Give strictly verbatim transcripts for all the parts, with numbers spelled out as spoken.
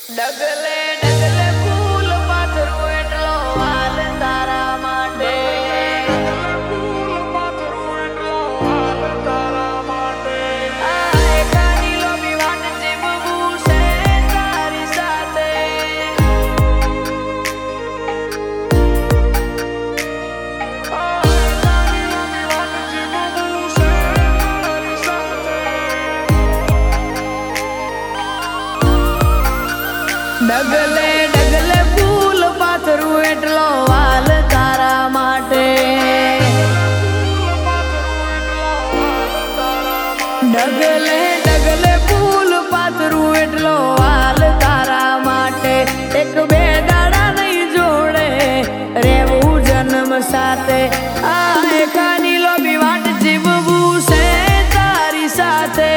ડગલે ડગલે ફૂલ પાથરું એટલો હાલ તારા માટે ફૂલ પાથરું એટલો હાલ તારા માટે આ એકાની લોબી વાટ જીવવું છે તારી સાથે આ એકાની લોબી વાટ જીવવું છે તારી સાથે ડગલે ડગલે ફૂલ પાથરું એટલો હાલ તારા માટે ડગલે ડગલે ફૂલ પાથરું એટલો હાલ તારા માટે એક બે દાડા નહીં જોડે રેવું જન્મ સાથે આ એકાની લોબી વાટ જીવવું છે તારી સાથે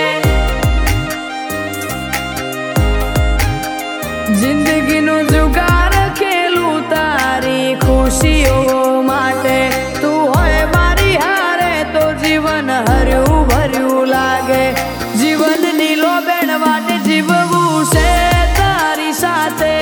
જિંદગીનું જુગાર ખેલું તારી ખુશીઓ માટે તું હોય મારી હારે તો જીવન હર્યું ભર્યું લાગે જીવનની લોબેણ વાટે જીવવું છે તારી સાથે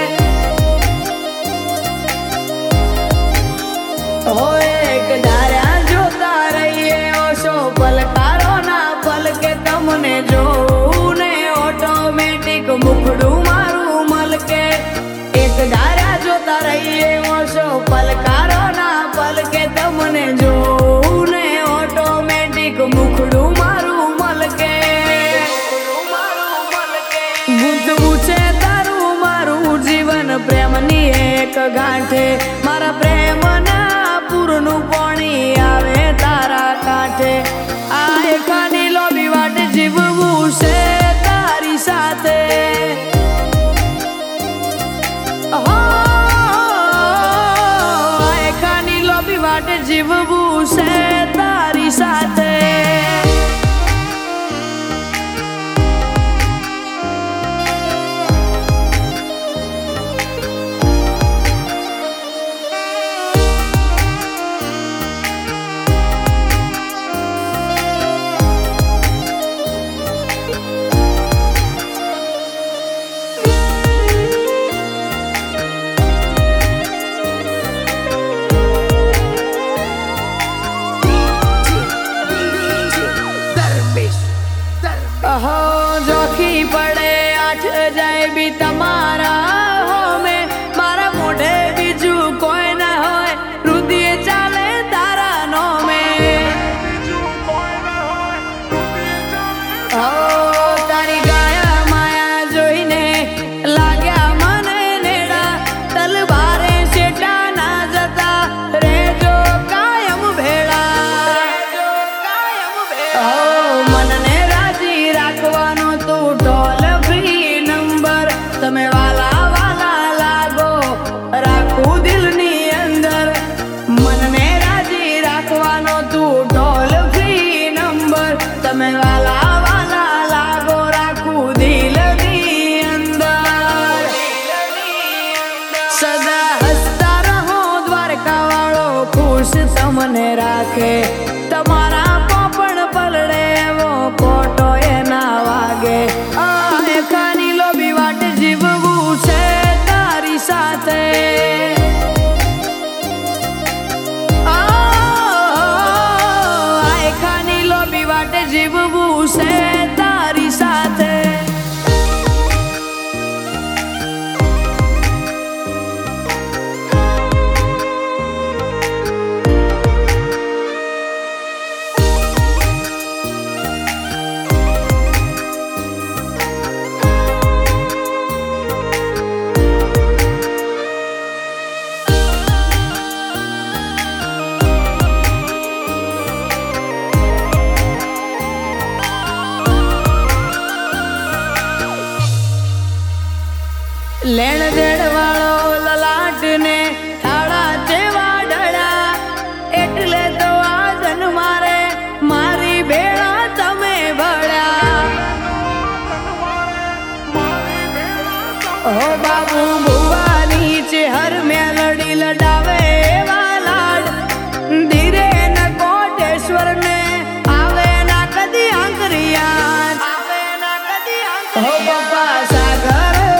હોય એક ધાર્યા જોતા રહીએ ઓછો પલકારો ના પલકે તમને જોઉં ને ઓટોમેટિક મુખડું મારું મલકે એક ધાર્યા જોતા રહીએ ઓછો પલકારો ના પલકે તમને જોઉં ને ઓટોમેટિક મુખડું મારું મલકે ગુંથવું છે તારું મારું જીવન પ્રેમની એક ગાંઠે મારા પ્રેમના પૂરનું પાણી આવે તારા કાંઠે આ એકાની લોબી વાટે જીવવું છે તારી સાથે એકાની લોબી વાટે જીવવું છે તારી સાથે अहो जोखी पड़े आठ जाए भी तमारा हो में मारा मोढ़े बीजू कोई न होए रुदिए चाले तारा नो में ओ तारी गाया माया जोईने लाग्या मने नेड़ा तलवारे सेटा ना जता रे जो कायम भेड़ा ओ मनने રાખવાનો તું ટોલ ફ્રી નંબર તમે વાલા વાલા લાગો રાખું દિલની અંદર મનને રાજી રાખવાનો તું ટોલ ફ્રી નંબર તમે વાલા વાલા લાગો રાખું દિલની અંદર સદા હસતા રહો દ્વારકા વાળો ખુશ તમને રાખે તમારા પોપણ પલડે એવો કોટો ના વાગે આ એકાની લોબી વાટે જીવવું છે તારી સાથે આ એકાની લોબી વાટે જીવવું છે તારી સાથે લેણ દેડ વાળો લલાટ ને થાળા જેવા ડળ્યા એટલે તો આજન મારે મારી ભેળા તમે ભળ્યા હો બાબુ ભુવાની ચેહર મેલડી લડાવે એવા લાડ ધીરે ન કોટેશ્વર ને આવે ના કદી આંકરિયા આવે ના કદી આંકરિયા હો બાપા સાગર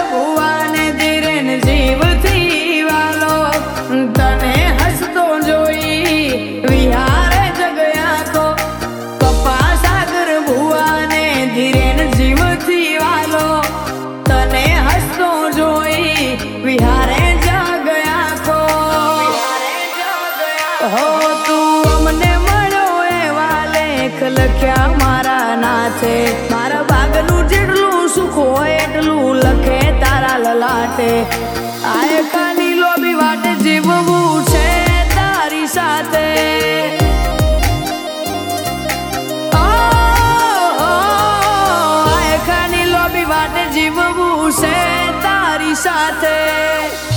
નાથે મારા ભાગનું જેટલું સુખ હોય એટલું લખે તારા લલાટે આયકાની લોબી વાટે જીવવું છે તારી સાથે આયકાની લોબી વાટે જીવવું છે તારી સાથે